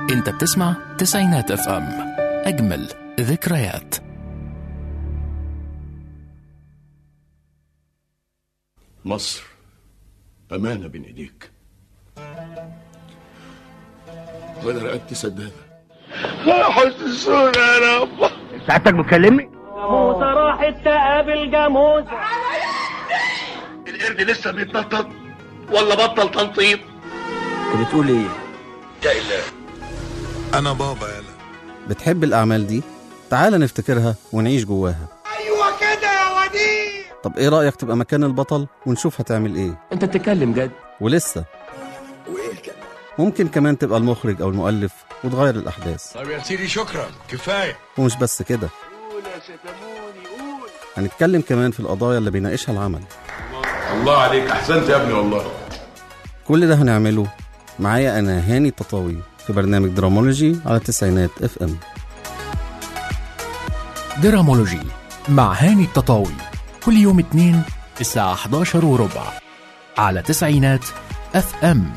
انت بتسمع تسعينات اف ام، اجمل ذكريات. مصر أمانة بين إيديك، وأنا رقبتي سدادة. حسسونا يا رب. ساعتك بتكلمني؟ جاموسة راحت تقابل جاموسة. القرد لسه بيتنطط ولا بطل تنطيط؟ انت بتقول ايه؟ يا إله أنا بابا يالا. بتحب الأعمال دي؟ تعال نفتكرها ونعيش جواها. أيوة كده يا وديع. طب إيه رأيك تبقى مكان البطل ونشوف هتعمل إيه؟ انت بتتكلم جد؟ ولسه وإيه كده؟ ممكن كمان تبقى المخرج أو المؤلف وتغير الأحداث. طب يا سيدي شكرا كفاية. ومش بس كده، قول يا ستموني قول. هنتكلم كمان في القضايا اللي بيناقشها العمل. الله عليك، أحسنت يا ابني والله. كل ده هنعمله معايا أنا هاني التطاوي في برنامج درامولوجي على تسعينات اف ام. درامولوجي مع هاني التطاوي كل يوم اثنين الساعة 11:15 على تسعينات اف ام.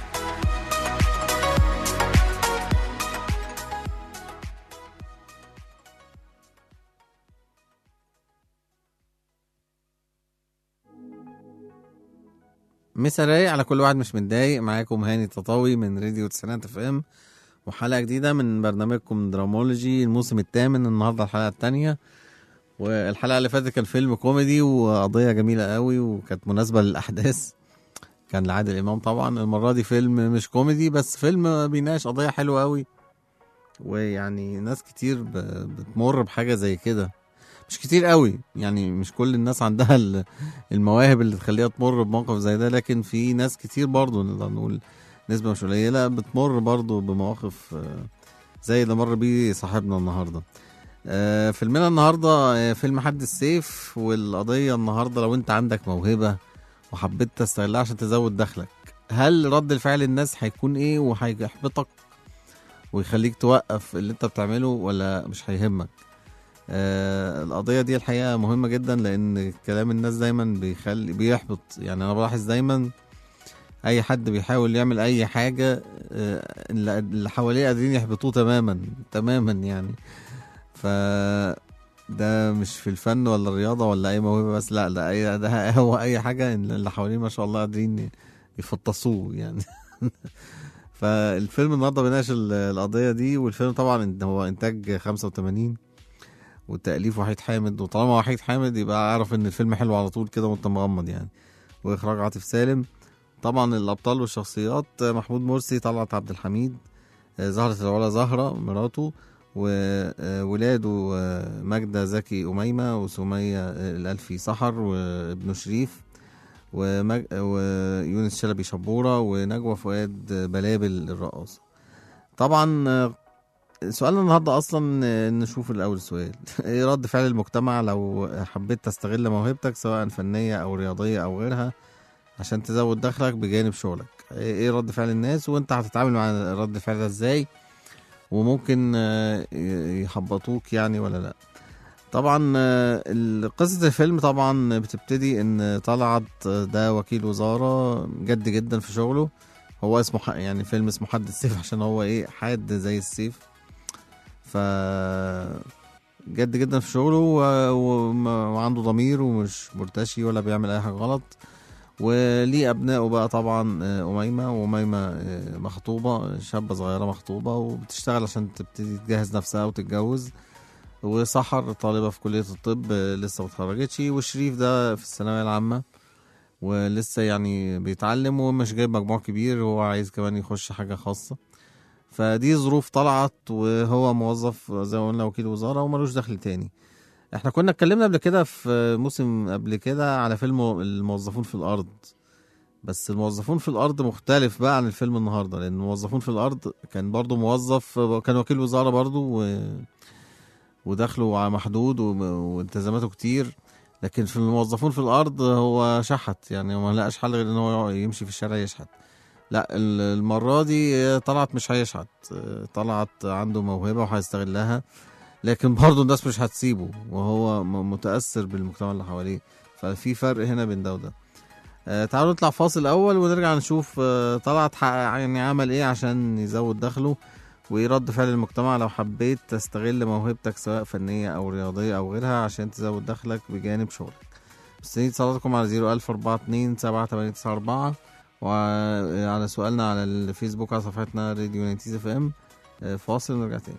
مسا رايق على كل واحد مش متضايق. معاكم هاني التطاوي من راديو تسعينات اف ام، وحلقة جديدة من برنامجكم درامولوجي الموسم الثامن. النهاردة الحلقة الثانية، والحلقة اللي فاتت كان فيلم كوميدي وقضية جميلة قوي وكانت مناسبة للأحداث، كان لعادل إمام طبعا. المرة دي فيلم مش كوميدي بس فيلم بيناقش قضية حلوة قوي، ويعني ناس كتير بتمر بحاجة زي كده، مش كتير قوي يعني، مش كل الناس عندها المواهب اللي تخليها تمر بموقف زي ده، لكن في ناس كتير برضو نقدر نقول نسبة مش قليلة بتمر برضو بمواقف زي اللي مر بيه صاحبنا النهاردة. فيلمنا النهاردة فيلم حد السيف، والقضية النهاردة لو انت عندك موهبة وحبيت تستغلها عشان تزود دخلك، هل رد الفعل الناس هيكون ايه وهيحبطك ويخليك توقف اللي انت بتعمله ولا مش هيهمك؟ القضية دي الحقيقة مهمة جدا، لان كلام الناس دايما بيحبط. يعني انا بلاحظ دايما اي حد بيحاول يعمل اي حاجة اللي حواليه قادرين يحبطوه تماما يعني. ده مش في الفن ولا الرياضة ولا اي موهبة بس، لا ده هو اي حاجة اللي حواليه ما شاء الله قادرين يفطسوه يعني. فالفيلم النهارده بيناقش القضية دي، والفيلم طبعا هو انتاج 85 والتأليف وحيد حامد، وطالما وحيد حامد يبقى اعرف ان الفيلم حلو على طول كده وانت مغمض يعني. واخراج عاطف سالم. طبعا الابطال والشخصيات محمود مرسي، طلعت عبد الحميد، زهرة العلا زهرة مراته، وولاده ماجدة زكي أميمة، وسمية الألفي سحر، وابنه شريف، ويونس شلبي شبورة، ونجوى فؤاد بلابل الرقاصة. طبعا سؤالنا النهاردة أصلا نشوف الأول سؤال ايه رد فعل المجتمع لو حبيت تستغل موهبتك سواء فنية أو رياضية أو غيرها عشان تزود دخلك بجانب شغلك؟ ايه رد فعل الناس وانت هتتعامل مع رد الفعل ده ازاي؟ وممكن يحبطوك يعني ولا لا؟ طبعا قصة الفيلم طبعا بتبتدي ان طلعت ده وكيل وزارة جد جدا في شغله. هو اسمه يعني فيلم اسمه حد السيف عشان هو ايه، حاد زي السيف، ف جد جدا في شغله وعنده ضمير ومش مرتشي ولا بيعمل اي حاجة غلط. وليه أبنائه بقى طبعا وأميمة مخطوبة، شابة صغيرة مخطوبة وبتشتغل عشان تبتدي تجهز نفسها وتتجوز. وسحر طالبة في كلية الطب لسه متخرجتش، وشريف ده في الثانوية العامة ولسه يعني بيتعلم ومش جايب مجموع كبير، وهو عايز كمان يخش حاجة خاصة. فدي ظروف طلعت، وهو موظف زي ما قلنا وكيل وزارة وملوش دخل تاني. احنا كنا اتكلمنا قبل كده في موسم قبل كده على فيلم الموظفون في الارض، بس الموظفون في الارض مختلف بقى عن الفيلم النهاردة، لان الموظفون في الارض كان برضو موظف، كان وكيل وزارة برضو ودخله محدود والتزاماته كتير. لكن في الموظفون في الارض هو شحت، يعني ما لقاش حل غير ان هو يمشي في الشارع يشحت. لا المرة دي طلعت مش هيشحت، طلعت عنده موهبة وهيستغلها، لكن برضه الناس مش هتسيبه وهو متأثر بالمجتمع اللي حواليه. ففي فرق هنا بين ده وده. تعالوا نطلع فاصل اول ونرجع نشوف طلعت يعني عمل ايه عشان يزود دخله، وايه رد فعل المجتمع لو حبيت تستغل موهبتك سواء فنية او رياضية او غيرها عشان تزود دخلك بجانب شغلك. مستنيين اتصالاتكم على 010427894 وعلى سؤالنا على الفيسبوك على صفحتنا راديو ناينتيز اف ام. فاصل ونرجع تاني.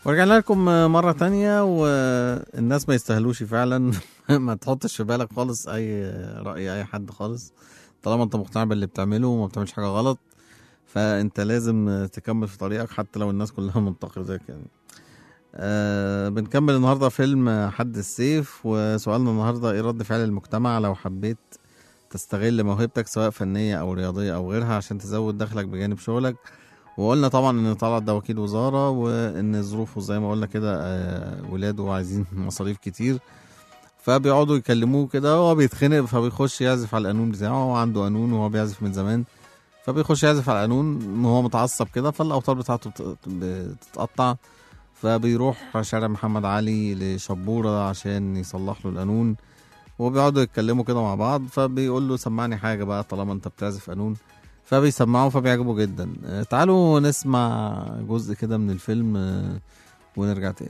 ورجعنا لكم مرة تانية، والناس ما يستاهلوش فعلا. ما تحطش في بالك خالص أي رأي أي حد خالص، طالما أنت مقتنع باللي بتعمله وما بتعملش حاجة غلط فأنت لازم تكمل في طريقك حتى لو الناس كلها منتقدة يعني. بنكمل النهاردة فيلم حد السيف، وسؤالنا النهاردة إيه رد فعل المجتمع لو حبيت تستغل موهبتك سواء فنية أو رياضية أو غيرها عشان تزود دخلك بجانب شغلك. وقلنا طبعا ان طلعت ده وكيل وزارة، وان ظروفه زي ما قلنا كده ولاده عايزين مصاريف كتير، فبيقعدوا يكلموه كده وهو بيتخنق، فبيخش يعزف على القانون بتاعه. هو عنده قانون وهو بيعزف من زمان، فبيخش يعزف على القانون وهو متعصب كده، فالاوتار بتاعته بتتقطع، فبيروح شارع محمد علي لشبورة عشان يصلح له القانون، وبيقعدوا يتكلموا كده مع بعض، فبيقول له سمعني حاجة بقى طالما انت بتعزف قانون، فبيسمعه فبيعجبه جدا. تعالوا نسمع جزء كده من الفيلم ونرجع تاني.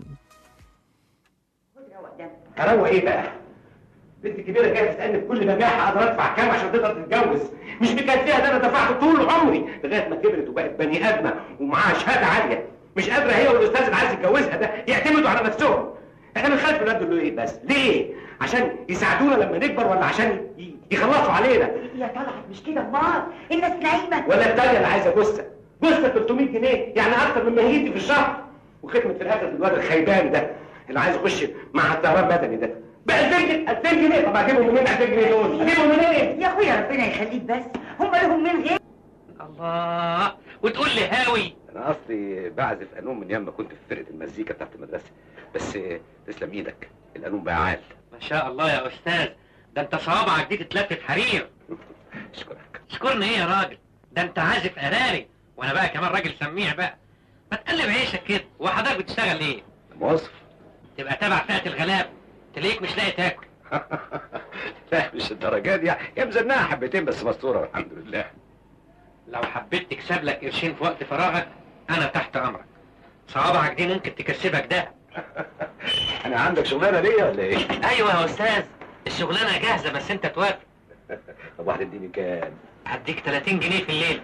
هروق ايه بقى؟ بنت كبيره جايه تسالني بكل بجاحه اقدر ادفع كام عشان تقدر تتجوز؟ مش مكفيها ده انا دفعت طول عمري لغايه ما كبرت وبقت بني ادمه ومعاها شهاده عاليه، مش قادره هي والاستاذ اللي عايز يتجوزها ده يعتمدوا على نفسهم. احنا بنخاف الولاد دول ايه بس؟ ليه؟ عشان يساعدونا لما نكبر ولا عشان يخلصوا علينا؟ يا طلعت مش كده امال الناس نايمه. ولا التانيه اللي عايزه جثه 300 جنيه يعني اكتر من مهيتي في الشهر، وختمت في الاخر بالواد الخيبان ده اللي عايز يخش مع الطيران مدني ده ب 2000 جنيه. طب اجيبهم منين 2000 جنيه دول؟ اجيبهم منين؟ يا اخويا ربنا يخليك بس، هم لهم من غير. الله، وتقول لي هاوي؟ انا اصلي بعزف قانون من يوم ما كنت في فرقه المزيكا بتاعت المدرسه، بس تسلم ايدك القانون بقى عال. ما شاء الله يا استاذ، ده انت صوابعك دي تتلفت حرير. اشكرك. اشكرني ايه يا راجل؟ ده انت عازف قراري وانا بقى كمان راجل سميع بقى. ما تقلب عيشك كده. وحضرتك بتشتغل ايه؟ موظف. تبقى تبع فئه الغلاب، تلاقيك مش لاقي تاكل. لا مش الدرجات دي، هي مزنقه حبتين بس مستوره الحمد لله. لو حبيت تكسب لك قرشين في وقت فراغك انا تحت امرك. صوابعك دي ممكن تكسبك ده. انا عندك شغلانه ليا ولا ايه؟ ايوه يا استاذ، الشغلانه جاهزه بس انت توافق. طب وهتديني كام؟ هديك 30 جنيه في الليل.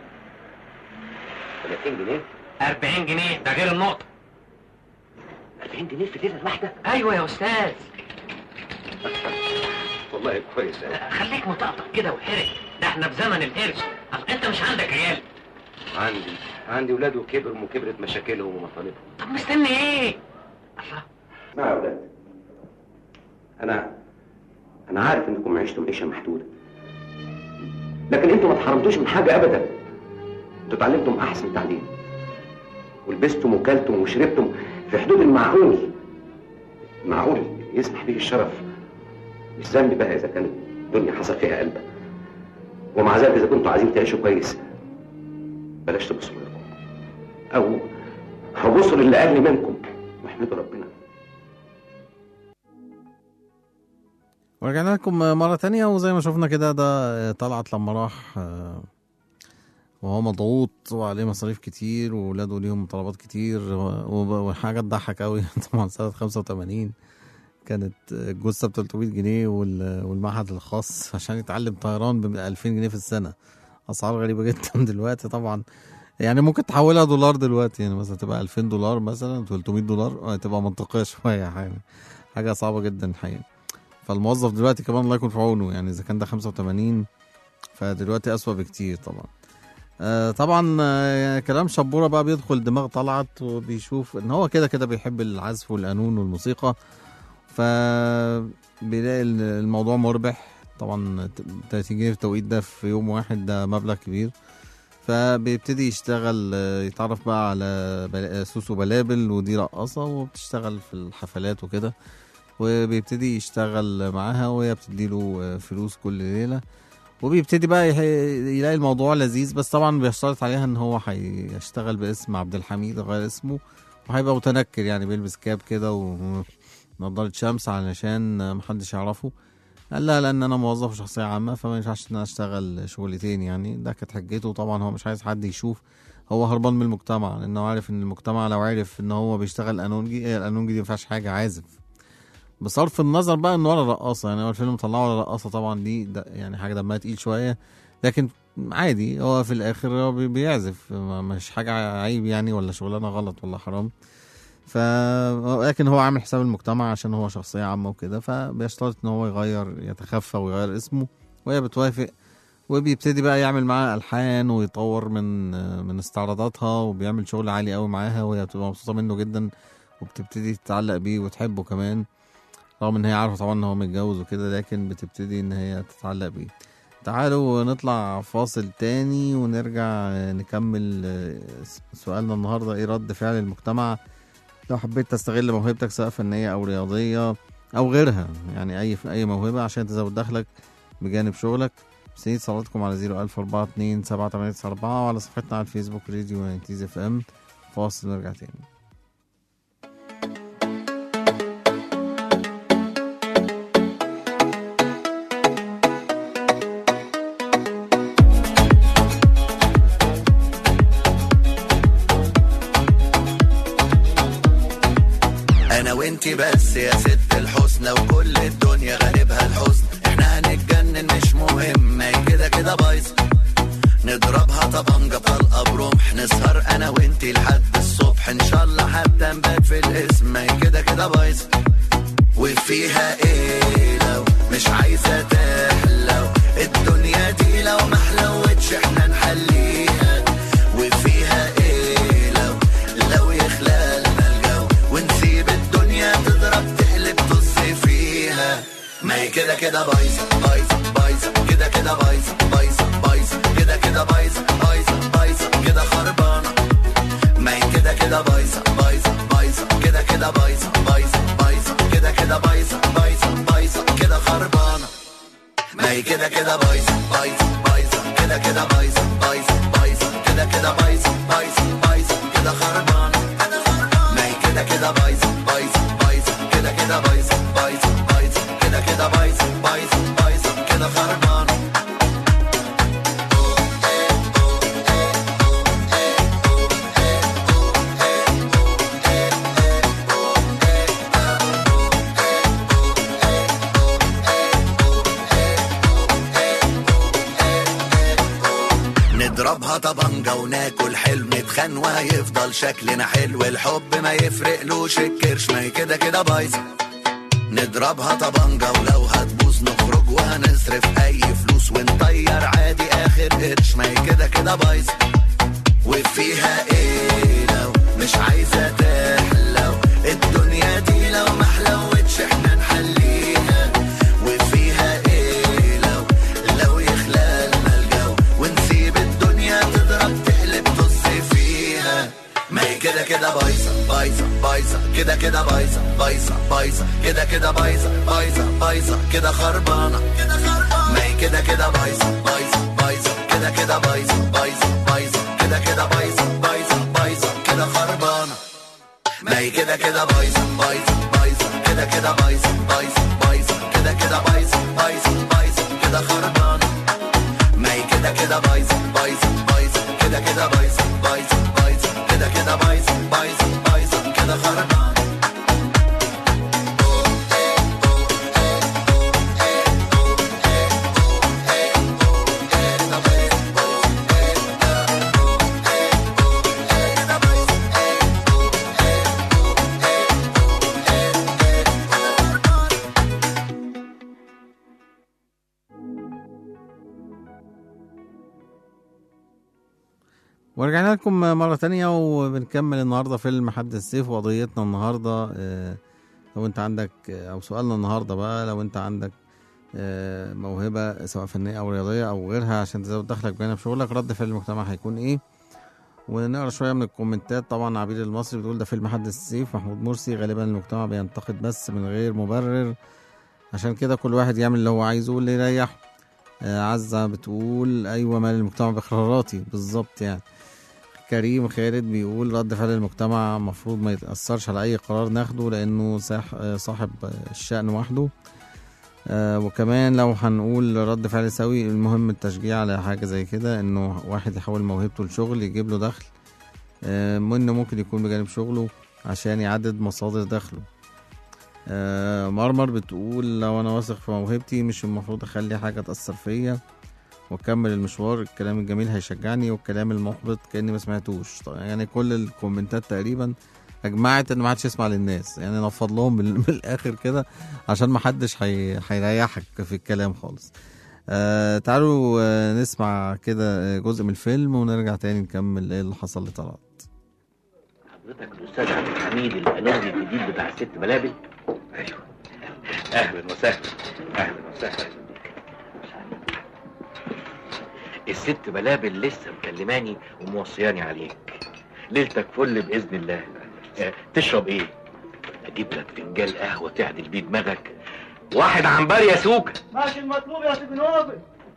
30 جنيه؟ 40 جنيه ده غير النقطه. 40 جنيه في الليله الواحده؟ ايوه يا استاذ. والله كويس قوي. خليك مطقطق كده وحرك، ده احنا في زمن القرش. انت مش عندك عيال؟ عندي ولاد وكبروا وكبرت مشاكلهم ومطالبهم. طب مستني ايه؟ الله. اسمعوا يا ولاد، انا عارف انكم عشتم عيشه محدوده، لكن انتم ما اتحرمتوش من حاجه ابدا. انتوا اتعلمتم احسن تعليم ولبستم وكلتم وشربتم في حدود المعقول يسمح به الشرف. مش ذنبي بقى اذا كانت الدنيا حصل فيها قلبه، ومع ذلك اذا كنتوا عايزين تعيشوا كويس بلاش تبصوا لكم او بصوا للي اقل منكم واحمدوا ربنا. ورجعنا لكم مرة تانية، وزي ما شفنا كده ده طلعت لما راح وهو مضغوط وعليه مصاريف كتير وولاده ليهم طلبات كتير، وحاجة تضحك قوي. طبعا سنة 85 كانت الجثة ب 300 جنيه والمعهد الخاص عشان يتعلم طيران ب 2000 جنيه في السنة. أسعار غريبة جدا دلوقتي طبعا، يعني ممكن تحولها دولار دلوقتي، يعني مثلا تبقى 2000 دولار مثلا 300 دولار تبقى منطقية شوية. حاجة صعبة جدا الحقيقة. فالموظف دلوقتي كمان الله يكون في عونه، يعني إذا كان ده 85 فدلوقتي أسوأ بكتير طبعا. طبعا كلام شبورة بقى بيدخل دماغ طلعت وبيشوف ان هو كده بيحب العزف والقانون والموسيقى، فبيلاقي الموضوع مربح طبعا. 30 جنيه في التوقيت ده في يوم واحد ده مبلغ كبير، فبيبتدي يشتغل يتعرف بقى على سوسو بلابل، ودي رقاصة وبتشتغل في الحفلات وكده، وبيبتدي يشتغل معاها وهي بتديله فلوس كل ليلة، وبيبتدي بقى يلاقي الموضوع لذيذ. بس طبعا بيشترط عليها ان هو هيشتغل باسم عبد الحميد غير اسمه، وهيبقى متنكر يعني بيلبس كاب كده ونضارة شمس علشان محدش يعرفه. قال لها لان انا موظف وشخصية عامة فما ينفعش ان انا اشتغل شغلتين، يعني ده كانت حجته. طبعا هو مش عايز حد يشوف، هو هربان من المجتمع لانه عارف ان المجتمع لو عارف ان هو بيشتغل قانونجي، القانونجي دي ما فيهاش حاجة عازف، بصرف النظر بقى انه ولا رقاصه. يعني هو الفيلم طلعه ولا رقاصه طبعا، دي يعني حاجه دمها تقيل شويه، لكن عادي هو في الاخر هو بيعزف، مش حاجه عيب يعني ولا شغلانه غلط ولا حرام. لكن هو عامل حساب المجتمع عشان هو شخصية عامة وكده، فبيشترط ان هو يغير، يتخفى ويغير اسمه، وهي بتوافق، وبيبتدي بقى يعمل معاها ألحان ويطور من استعراضاتها، وبيعمل شغل عالي قوي معاها، وهي بتبقى مبسوطة منه جدا وبتبتدي تتعلق بيه وتحبه كمان، رغم ان هي عارفة طبعا ان هو متجوز وكده، لكن بتبتدي ان هي تتعلق بيه. تعالوا نطلع فاصل تاني ونرجع نكمل سؤالنا النهاردة: ايه رد فعل المجتمع لو حبيت تستغل موهبتك سواء فنية او رياضية او غيرها، يعني اي موهبة عشان تزود دخلك بجانب شغلك. مستنيين اتصالاتكم على 010427894 وعلى صفحتنا على الفيسبوك راديو 90 اف ام. فاصل نرجع تاني. انا وانتي بس يا ست الحسنى، وكل الدنيا غالبها الحزن، احنا هنتجنن مش مهم، ما هي كده كده بايظه، نضربها طبنجة طلقة برمح، نسهر انا وانتي لحد الصبح، ان شاء الله حتى نبات في الاسم، ما هي كده كده بايظه، وفيها ايه لو مش عايزة تحلو، الدنيا دي لو محلوتش احنا نحليها، وفيها ايه لو يخلى لنا الجو، ونسيب الدنيا تضرب تقلب طز فيها، ما هي كده كده بايظة بايظة بايظة، كده كده بايظة بايظة بايظة، كده كده بايظة بايظة بايظة، كده خربانة، ما هي كده كده بايظة بايظة بايظة، كده كده بايظة بايظة بايظة، كده كده بايظة بايظة بايظة، كده خربانة، ما هي كده كده بايظة بايظة بايظة، كده كده بايظة بايظة بايظة، كده كده بايظة بايظة بايظة، كده خربانة، ما هي كده كده بايظة بايظة بايظة، كده كده بايظة بايظة بايظة، كده كده بايظة بايظة بايظة، كده خربانة. نضربها طبنجة وناكل حلو، نتخان وهيفضل شكلنا حلو، الحب ما يفرقلوش الكرش، ما هي كده كده بايظة، نضربها طبنجة ولو هتبوظ نخرج وهنصرف اي فلوس، ونطير عادي اخر قرش، ما هي كده كده بايظة، وفيها ايه لو مش عايزة تحلو، الدنيا دي لو محلوتش احنا نحليها، وفيها ايه لو يخلى لنا الجو، ونسيب الدنيا تضرب تقلب طز فيها، ما هي كده كده بايظة بايظة بايظة، كده كده بايظة بايظة بايظة، كده كده بايظة بايظة بايظة، كده خربانة، ما هي كده كده بايظة بايظة بايظة، كده كده بايظة بايظة بايظة، كده كده بايظة بايظة بايظة، كده خربانة، ما هي كده كده بايظة بايظة بايظة، كده كده بايظة بايظة بايظة، كده كده بايظة بايظة بايظة، كده خربانة، ما هي كده كده بايظة بايظة بايظة، كده كده بايظة بايظة بايظة، كده كده بايظة بايظة بايظة، كده خربانة. ورجعنا لكم مرة تانية وبنكمل النهاردة فيلم حد السيف. وقضيتنا النهاردة لو انت عندك او سؤالنا النهاردة بقى، لو انت عندك موهبة سواء فنية او رياضية او غيرها عشان تزود دخلك بجانب شغلك، رد فعل المجتمع هيكون ايه؟ ونقرا شوية من الكومنتات. طبعا عبيد المصري بتقول ده فيلم حد السيف. محمود مرسي غالبا المجتمع بينتقد بس من غير مبرر، عشان كده كل واحد يعمل اللي هو عايزه واللي يريحه. عزة بتقول ايوه مال المجتمع بقراراتي بالظبط يعني. كريم خالد بيقول رد فعل المجتمع مفروض ما يتأثرش على أي قرار ناخده لأنه صاحب الشأن وحده. وكمان لو هنقول رد فعل سوي، المهم التشجيع على حاجة زي كده، إنه واحد يحول موهبته لشغل يجيب له دخل، منه ممكن يكون بجانب شغله عشان يعدد مصادر دخله. مرمر بتقول لو أنا واثق في موهبتي مش المفروض أخلي حاجة تأثر فيا وكمل المشوار. الكلام الجميل هيشجعني والكلام المحبط كأني ما سمعتوش. يعني كل الكومنتات تقريبا اجمعت ان ما حدش يسمع للناس، يعني نفض لهم من الاخر كده عشان ما حدش هيريحك في الكلام خالص. تعالوا نسمع كده جزء من الفيلم ونرجع تاني نكمل ايه اللي حصل لطلعت. حضرتك الاستاذ عبد الحميد القانوني الجديد بتاع الست بلابل؟ ايوه، اهلا وسهلا. اهلا وسهلا. الست بلابل لسه مكلماني وموصياني عليك. ليلتك فل باذن الله. تشرب ايه؟ اجيب لك فنجان قهوه تعدل بيه دماغك. واحد عنبر يا سوكه. ماشي المطلوب يا سيدي نوبل.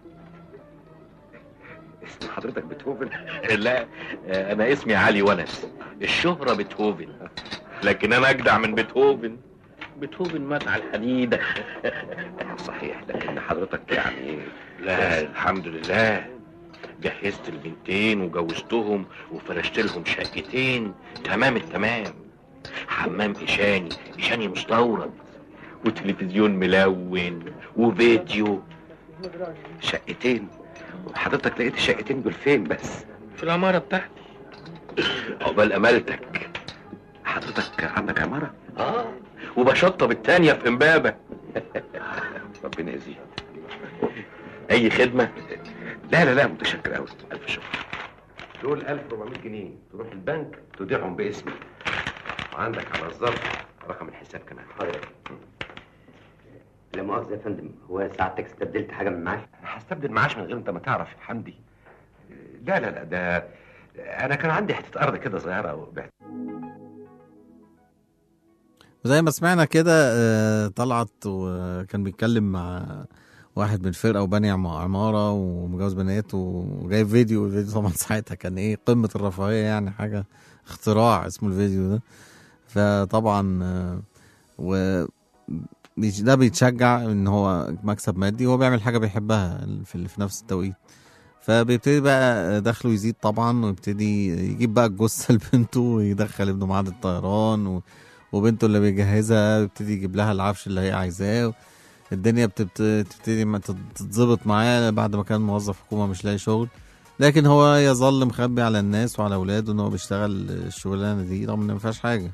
اسم حضرتك بيتهوفن؟ لا، انا اسمي علي ونس. الشهرة بيتهوفن، لكن انا اجدع من بيتهوفن. بيتهوفن مات على الحديدة. صحيح، لكن حضرتك يعني لا الحمد لله جهزت البنتين وجوزتهم وفرشت لهم شقتين تمام التمام، حمام إشاني مستورد، وتلفزيون ملون وفيديو. شقتين؟ وحضرتك لقيت الشقتين دول فين بس؟ في العمارة بتاعتي. عقبال امالتك. حضرتك عندك عمارة؟ وبشطب التانية في امبابة. ربنا يزيد. اي خدمة؟ لا متشكر قوي، الف شكر. دول 1400 جنيه تروح البنك توديعهم باسمي، وعندك على الظرف رقم الحساب كمان. لا مؤاخذة يا فندم، هو ساعتك استبدلت حاجة من معاش؟ هستبدل معاش من غير انت ما تعرف يا حمدي. لا ده انا كان عندي حتة ارض كده صغيرة زي ما سمعنا كده. طلعت وكان بيتكلم مع واحد من فرقة وبني عمارة ومجوز بنات وجايب فيديو طبعا ساعتها كان ايه قمة الرفاهية، يعني حاجة اختراع اسمه الفيديو ده. فطبعا ده بيتشجع ان هو مكسب مادي وهو بيعمل حاجة بيحبها في نفس التوقيت. فبيبتدي بقى دخله يزيد طبعا، ويبتدي يجيب بقى الجثة لبنته ويدخل ابنه معاد الطيران وبنته اللي بيجهزها بيبتدي يجيب لها العفش اللي هي عايزاه. الدنيا بتبتدي تتظبط معاه بعد ما كان موظف حكومة مش لاقي شغل، لكن هو يظل مخبي على الناس وعلى اولاده ان هو بيشتغل الشغلانة دي رغم ان مفيهاش حاجة.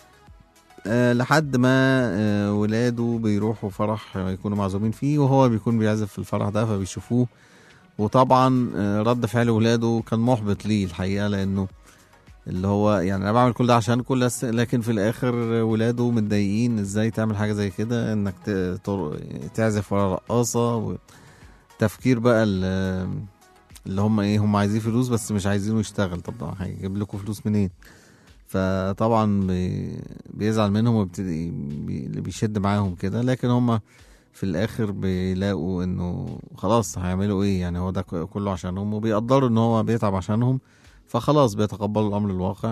لحد ما ولاده بيروحوا فرح يكونوا معزومين فيه وهو بيكون بيعزف في الفرح ده فبيشوفوه. وطبعا رد فعل ولاده كان محبط ليه الحقيقة، لانه اللي هو يعني انا بعمل كل ده عشان لكن في الاخر ولاده متضايقين ازاي تعمل حاجة زي كده، انك تعزف ورا رقاصة. وتفكير بقى اللي هم ايه، هم عايزين فلوس بس مش عايزينه يشتغل. طب هيجيب لكم فلوس منين؟ فطبعا بيزعل منهم وبيبتدي بيشد معاهم كده، لكن هم في الاخر بيلاقوا انه خلاص هيعملوا ايه، يعني هو ده كله عشانهم وبيقدروا ان هو بيتعب عشانهم، فخلاص بيتقبلوا الامر الواقع.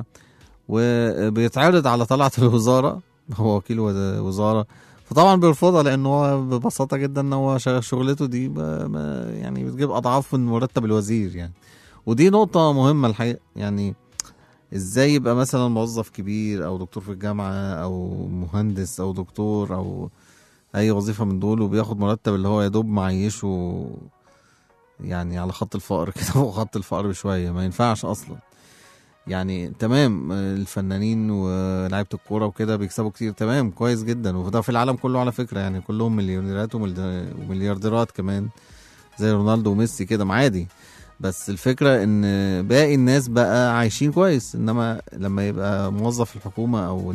وبيتعرض على طلعت الوزارة، هو وكيل وزارة، فطبعا بيرفضها لانه هو ببساطة جدا ان هو شغلته دي يعني بتجيب اضعاف من مرتب الوزير يعني. ودي نقطة مهمة الحقيقة، يعني ازاي يبقى مثلا موظف كبير او دكتور في الجامعة او مهندس او دكتور او اي وظيفة من دول وبياخد مرتب اللي هو يدوب معيشه يعني على خط الفقر كده، فوق خط الفقر بشوية، ما ينفعش اصلا. يعني تمام الفنانين ولاعيبة الكورة وكده بيكسبوا كتير، تمام كويس جدا، وده في العالم كله على فكرة، يعني كلهم مليونيرات ومليارديرات كمان زي رونالدو وميسي كده عادي. بس الفكرة ان باقي الناس بقى عايشين كويس، انما لما يبقى موظف الحكومة او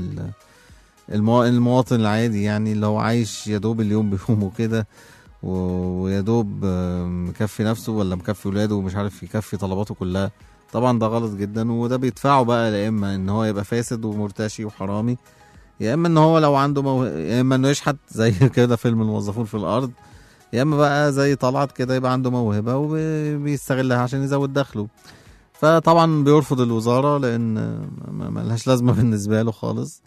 المواطن العادي يعني اللي هو عايش يدوب اليوم بيومه كده ويدوب مكفي نفسه ولا مكفي ولاده ومش عارف يكفي طلباته كلها، طبعا ده غلط جدا. وده بيدفعه بقى يا اما ان هو يبقى فاسد ومرتشي وحرامي، يا اما ان هو لو عنده يا اما انه يشحت زي كده فيلم الموظفون في الارض، يا اما بقى زي طلعت كده يبقى عنده موهبة وبيستغلها عشان يزود دخله. فطبعا بيرفض الوزارة لان ما لهاش لازمة بالنسبة له خالص.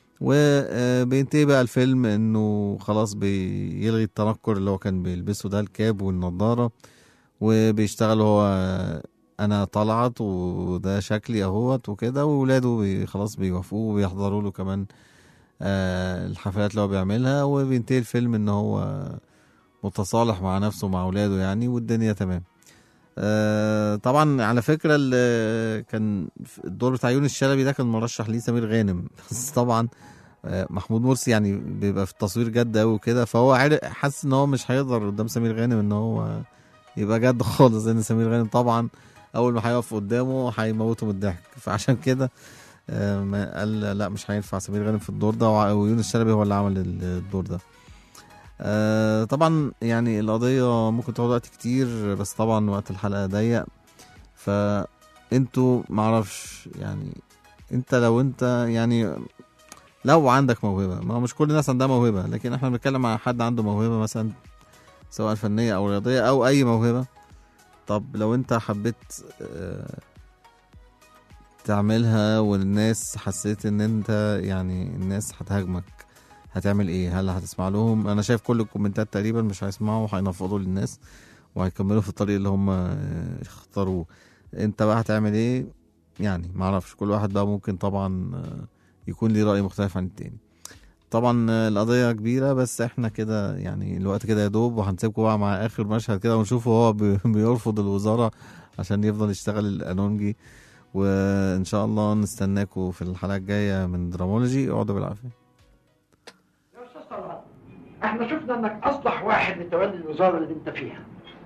وبينتهي بقى الفيلم انه خلاص بيلغي التنكر اللي هو كان بيلبسه ده، الكاب والنضارة، وبيشتغل هو انا طلعت وده شكلي اهوت وكده، وولاده خلاص بيوافقوه وبيحضروا له كمان الحفلات اللي هو بيعملها. وبينتهي الفيلم ان هو متصالح مع نفسه ومع اولاده يعني، والدنيا تمام. طبعا على فكره اللي كان الدور بتاع يونس شلبي ده كان مرشح ليه سمير غانم، بس طبعا محمود مرسي يعني بيبقى في التصوير جد قوي وكده، فهو حاسس ان هو مش هيقدر قدام سمير غانم ان هو يبقى جد خالص، لان سمير غانم طبعا اول ما هيقف قدامه هيموته من الضحك، فعشان كده قال لا مش هينفع سمير غانم في الدور ده، ويونس شلبي هو اللي عمل الدور ده. طبعا يعني القضية ممكن تاخد وقت كتير، بس طبعا وقت الحلقة ضيق، فانتوا معرفش يعني انت يعني لو عندك موهبة، ما مش كل الناس عندها موهبة، لكن احنا بنتكلم عن حد عنده موهبة مثلا سواء فنية او رياضية او اي موهبة. طب لو انت حبيت تعملها والناس حسيت ان انت يعني الناس هتهاجمك، هتعمل ايه؟ هل هتسمع لهم؟ انا شايف كل الكومنتات تقريبا مش هيسمعوا وهينفضوا للناس وهيكملوا في الطريق اللي هم اختاروه. انت بقى هتعمل ايه؟ يعني معرفش، كل واحد بقى ممكن طبعا يكون ليه رأي مختلف عن التاني. طبعا القضية كبيرة، بس احنا كده يعني الوقت كده يدوب، وهنسيبكم بقى مع اخر مشهد كده ونشوفه هو بيرفض الوزارة عشان يفضل يشتغل القانونجي. وان شاء الله نستناكم في الحلقة الجاية من درامولوجي. اقعدوا بالعافية. يا استاذ طلعت، احنا شفنا انك اصلح واحد لتولي الوزارة اللي انت فيها،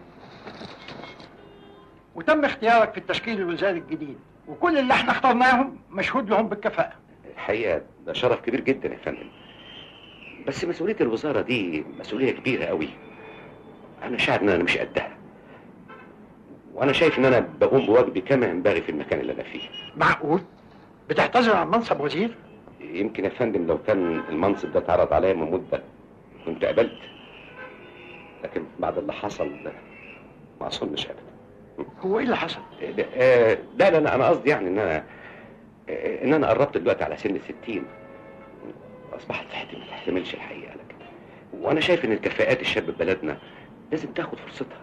وتم اختيارك في التشكيل الوزاري الجديد، وكل اللي احنا اخترناهم مشهود لهم بالكفاءة. الحقيقة ده شرف كبير جدا يا فندم، بس مسؤولية الوزارة دي مسؤولية كبيرة قوي، أنا شاعر إن أنا مش قدها، وأنا شايف إن أنا بقوم بواجبي كما ينبغي في المكان اللي أنا فيه. معقول؟ بتعتذر عن منصب وزير؟ يمكن يا فندم لو كان المنصب ده اتعرض عليا من مدة كنت قبلت، لكن بعد اللي حصل ده ما أظنش أبدا. هو إيه اللي حصل؟ لا أنا قصدي يعني إن أنا قربت دلوقتي على سن 60، أصبحت صحتي ما تحتملش الحقيقة، لكن وأنا شايف إن الكفاءات الشاب في بلدنا لازم تاخد فرصتها.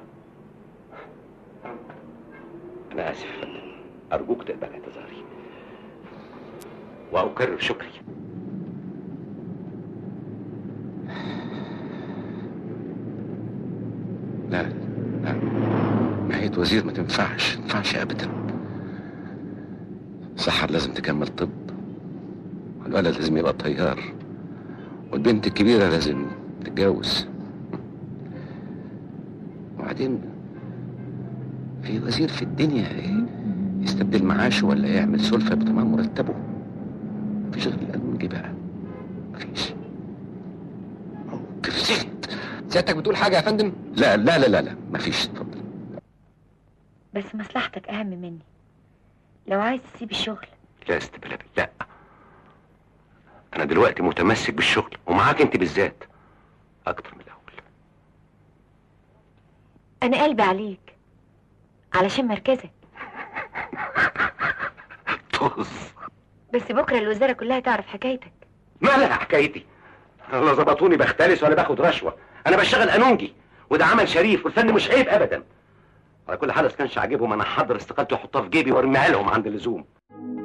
أنا آسف يا فندم، أرجوك تقبل اعتذاري وأكرر شكري. لا نهاية وزير ما تنفعش أبدا. سحر لازم تكمل طب، والولد لازم يبقى طيار، والبنت الكبيرة لازم تتجوز، وبعدين في وزير في الدنيا يستبدل معاشه ولا يعمل سلفة بتمام مرتبه؟ مفيش غير القانونجي بقى، مفيش. كيف زفت؟ سيادتك بتقول حاجة يا فندم؟ لا مفيش، اتفضل. بس مصلحتك أهم مني، لو عايز تسيب الشغل. لا استبلابي، لا، أنا دلوقتي متمسك بالشغل ومعاك أنت بالذات أكتر من الأول. أنا قلبي عليك علشان مركزك. طز. بس بكرة الوزارة كلها تعرف حكايتك. مالها حكايتي؟ لا ظبطوني بختلس ولا باخد رشوة، أنا بشتغل قانونجي، وده عمل شريف والفن مش عيب أبدا. على كل حال كانش عاجبهم أنا أحضر استقالتي وأحطها في جيبي وأرميها لهم عند اللزوم.